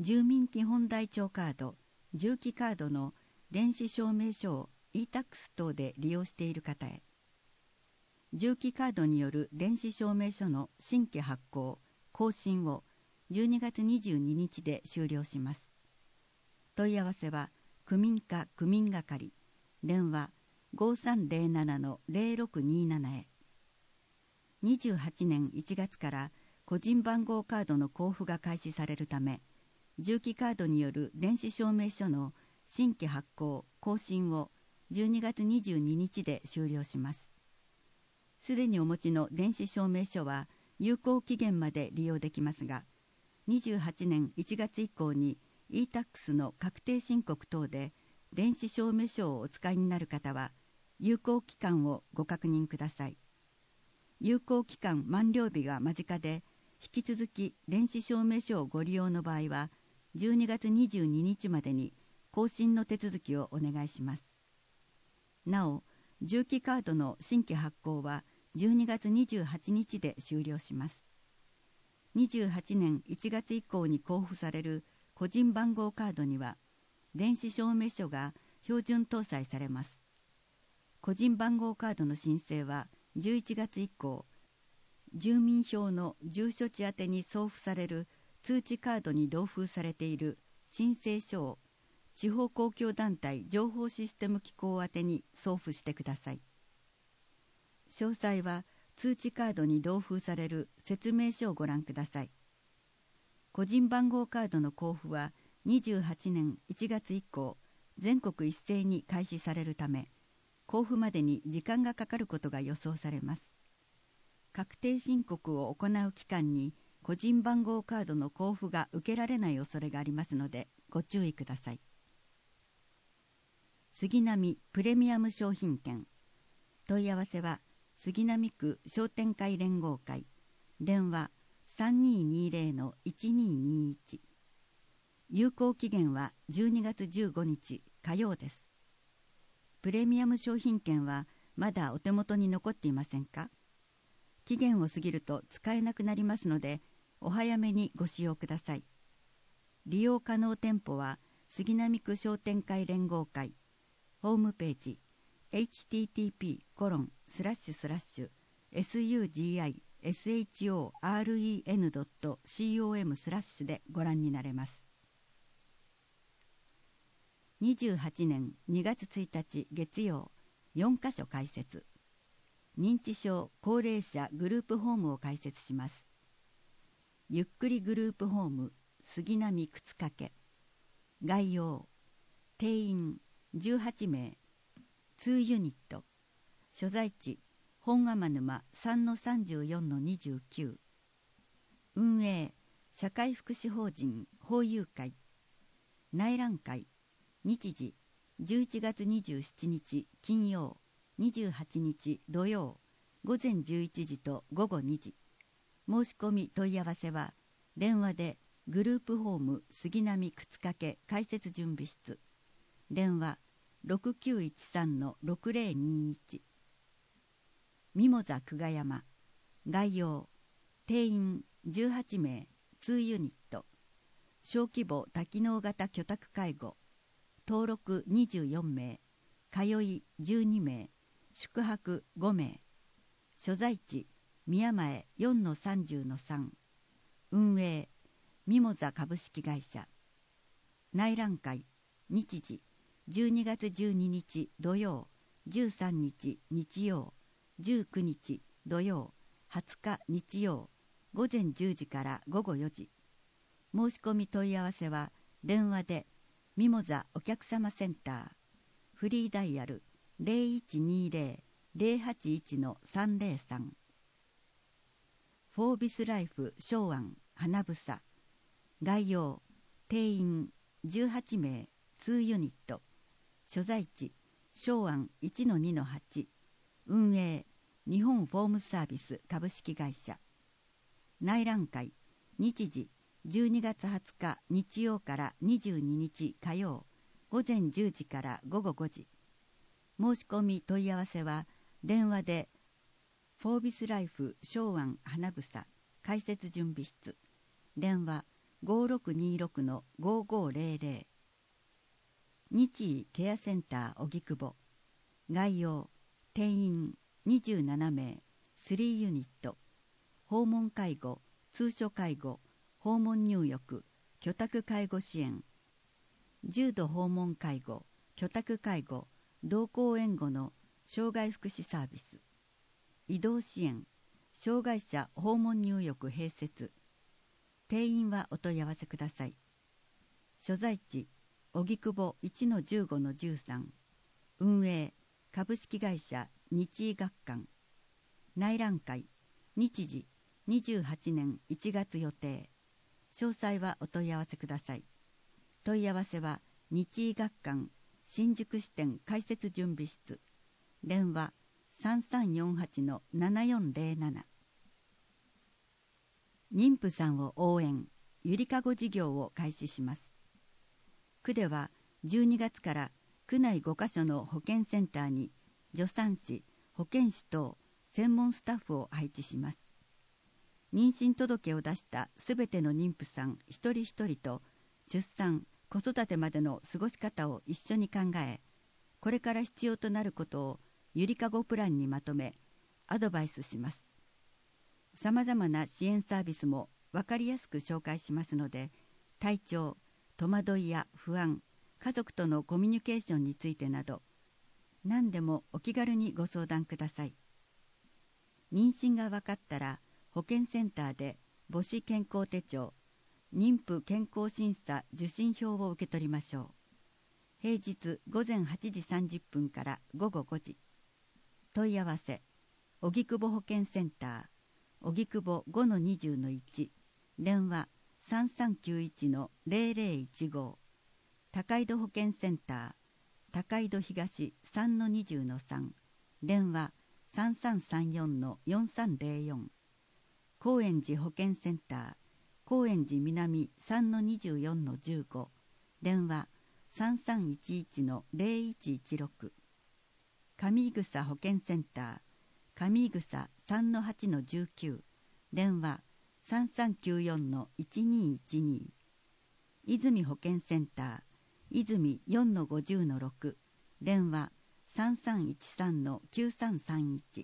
住民基本台帳カード、住基カードの電子証明書を e-tax 等で利用している方へ。住基カードによる電子証明書の新規発行・更新を12月22日で終了します。問い合わせは区民課区民係、電話 5307-0627 へ。28年1月から個人番号カードの交付が開始されるため、住基カードによる電子証明書の新規発行・更新を12月22日で終了します。すでにお持ちの電子証明書は有効期限まで利用できますが、28年1月以降に e-tax の確定申告等で電子証明書をお使いになる方は、有効期間をご確認ください。有効期間満了日が間近で、引き続き電子証明書をご利用の場合は、12月22日までに更新の手続きをお願いします。なお、住基カードの新規発行は12月28日で終了します。28年1月以降に交付される個人番号カードには、電子証明書が標準搭載されます。個人番号カードの申請は11月以降、住民票の住所地宛に送付される通知カードに同封されている申請書を地方公共団体情報システム機構宛に送付してください。詳細は通知カードに同封される説明書をご覧ください。個人番号カードの交付は28年1月以降、全国一斉に開始されるため、交付までに時間がかかることが予想されます。確定申告を行う期間に個人番号カードの交付が受けられない恐れがありますのでご注意ください。杉並プレミアム商品券。問い合わせは杉並区商店会連合会、電話 3220-1221。有効期限は12月15日火曜です。プレミアム商品券はまだお手元に残っていませんか？期限を過ぎると使えなくなりますので、お早めにご使用ください。利用可能店舗は杉並区商店会連合会、ホームページ http://sugishon.com/ でご覧になれます。28年2月1日月曜、4カ所開設。認知症高齢者グループホームを開設します。ゆっくりグループホーム杉並靴掛。概要、定員18名、2ユニット、所在地本天沼 3-34-29。運営社会福祉法人法友会。内覧会日時11月27日金曜、28日土曜、午前11時と午後2時。申し込み問い合わせは電話でグループホーム杉並靴掛開設準備室、電話 6913-6021。ミモザ久我山。概要、定員18名、2ユニット、小規模多機能型居宅介護。登録24名、通い12名、宿泊5名。所在地宮前 4-30-3。運営ミモザ株式会社。内覧会日時12月12日土曜、13日日曜、19日土曜、20日日曜、午前10時から午後4時。申し込み問い合わせは電話でミモザお客様センター、フリーダイヤル 0120-081-303。フォービスライフ昭安花房。概要、定員18名、2ユニット、所在地昭安 1-2-8。運営日本フォームサービス株式会社。内覧会日時12月20日日曜から22日火曜、午前10時から午後5時。申し込み問い合わせは電話でフォービスライフ昭安花房開設準備室、電話 5626-5500。日医ケアセンター荻窪。概要、定員27名、3ユニット。訪問介護、通所介護、訪問入浴、居宅介護支援。重度訪問介護、居宅介護、同行援護の障害福祉サービス。移動支援、障害者訪問入浴併設。定員はお問い合わせください。所在地、荻窪 1-15-13。運営、株式会社日医学館。内覧会、日時28年1月予定。詳細はお問い合わせください。問い合わせは日医学館新宿支店開設準備室。電話3348-7407。妊婦さんを応援、ゆりかご事業を開始します。区では12月から区内5カ所の保健センターに助産師、保健師等専門スタッフを配置します。妊娠届を出したすべての妊婦さん一人一人と出産・子育てまでの過ごし方を一緒に考え、これから必要となることをゆりかごプランにまとめアドバイスします。さまざまな支援サービスも分かりやすく紹介しますので、体調、戸惑いや不安、家族とのコミュニケーションについてなど、何でもお気軽にご相談ください。妊娠が分かったら、保健センターで母子健康手帳、妊婦健康審査受診票を受け取りましょう。平日午前8時30分から午後5時。問い合わせ、荻窪保健センター、荻窪 5-20-1。電話3391-0015。高井戸保健センター、高井戸東 3-20-3。電話3334-4304。高円寺保健センター、高円寺南 3-24-15。電話3311-0116。上井草保健センター、上井草 3-8-19。電話3394-1212。泉保健センター、泉 4-50-6。電話3313-9331。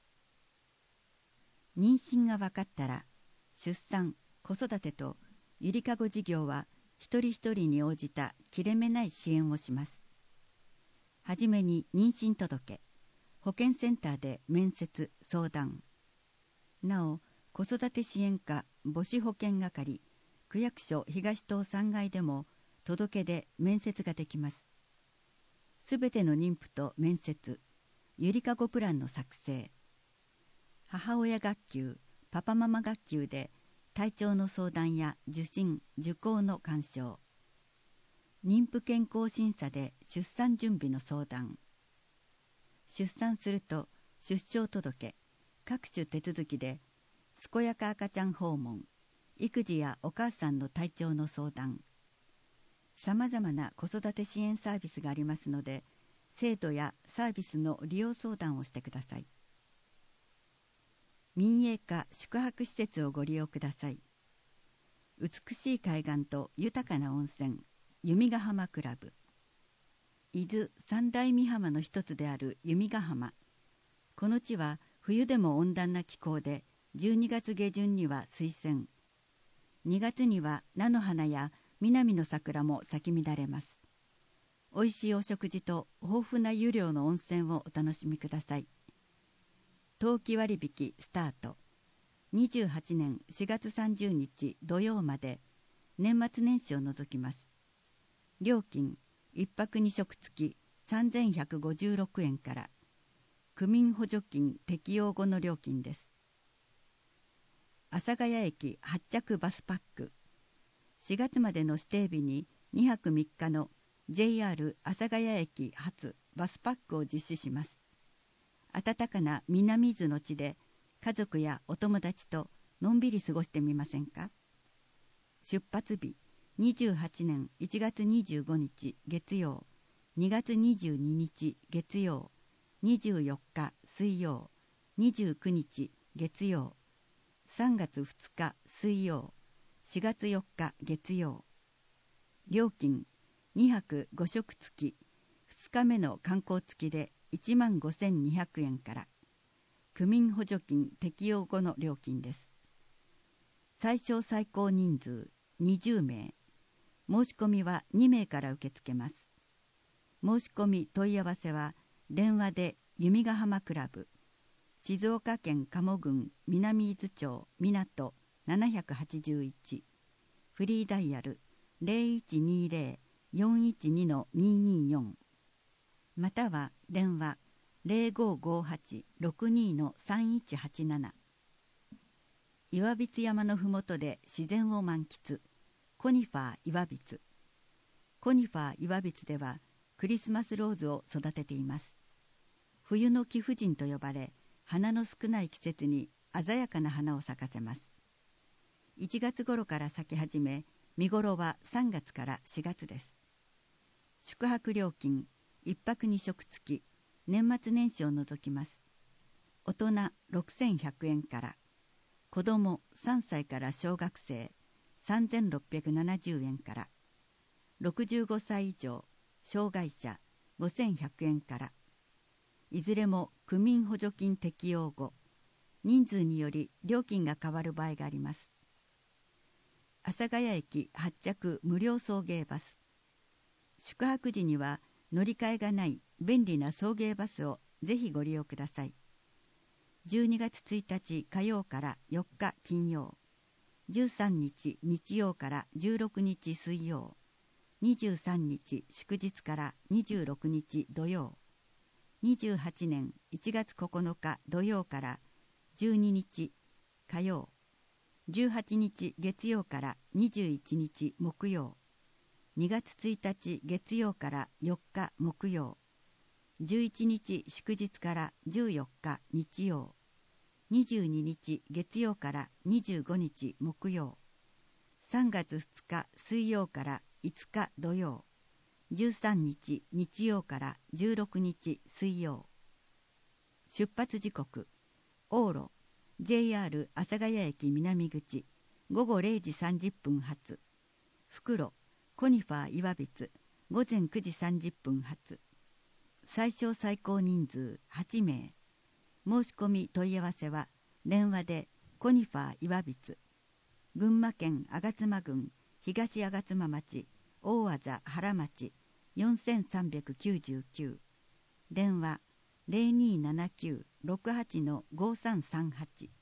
妊娠が分かったら、出産・子育てとゆりかご事業は一人一人に応じた切れ目ない支援をします。はじめに妊娠届、保健センターで面接・相談。なお、子育て支援課母子保健係、区役所東棟3階でも届け出・面接ができます。すべての妊婦と面接、ゆりかごプランの作成。母親学級、パパママ学級で体調の相談や受診・受講の鑑賞。妊婦健康審査で出産準備の相談。出産すると出生届、各種手続きで健やか赤ちゃん訪問、育児やお母さんの体調の相談。さまざまな子育て支援サービスがありますので、制度やサービスの利用相談をしてください。民営化宿泊施設をご利用ください。美しい海岸と豊かな温泉、弓ヶ浜クラブ。伊豆三大美浜の一つである弓ヶ浜。この地は冬でも温暖な気候で、12月下旬には水仙、2月には菜の花や南の桜も咲き乱れます。おいしいお食事と豊富な湯量の温泉をお楽しみください。冬季割引スタート。28年4月30日土曜まで、年末年始を除きます。料金1泊2食付き3156円から、区民補助金適用後の料金です。阿佐ヶ谷駅発着バスパック。4月までの指定日に2泊3日の JR 阿佐ヶ谷駅発バスパックを実施します。暖かな南伊豆の地で家族やお友達とのんびり過ごしてみませんか。出発日28年1月25日月曜、2月22日月曜、24日水曜、29日月曜、3月2日水曜、 4月4日月曜。料金2泊5食付き2日目の観光付きで15,200円から。区民補助金適用後の料金です。最小最高人数20名。申し込みは2名から受け付けます。申し込み問い合わせは電話で弓ヶ浜クラブ、静岡県加茂郡南伊豆町港781、フリーダイヤル 0120-412-224 または電話 0558-62-3187。岩櫃山のふもとで自然を満喫、コニファー岩櫃。コニファー岩櫃ではクリスマスローズを育てています。冬の貴婦人と呼ばれ、花の少ない季節に鮮やかな花を咲かせます。1月頃から咲き始め、見頃は3月から4月です。宿泊料金1泊2食付き、年末年始を除きます。大人6,100円から、子ども3歳から小学生3,670円から、65歳以上障害者5,100円から。いずれも区民補助金適用後、人数により料金が変わる場合があります。阿佐ヶ谷駅発着無料送迎バス。宿泊時には乗り換えがない便利な送迎バスをぜひご利用ください。12月1日火曜から4日金曜、13日日曜から16日水曜、23日祝日から26日土曜、28年1月9日土曜から12日火曜、18日月曜から21日木曜、2月1日月曜から4日木曜、11日祝日から14日日曜、22日月曜から25日木曜、3月2日水曜から5日土曜、13日日曜から16日水曜。出発時刻、往路 JR 阿佐ヶ谷駅南口午後0時30分発、復路コニファー岩櫃午前9時30分発。最小最高人数8名。申し込み問い合わせは電話でコニファー岩櫃、群馬県吾妻郡東吾妻町大字原町4399、電話 0279-68-5338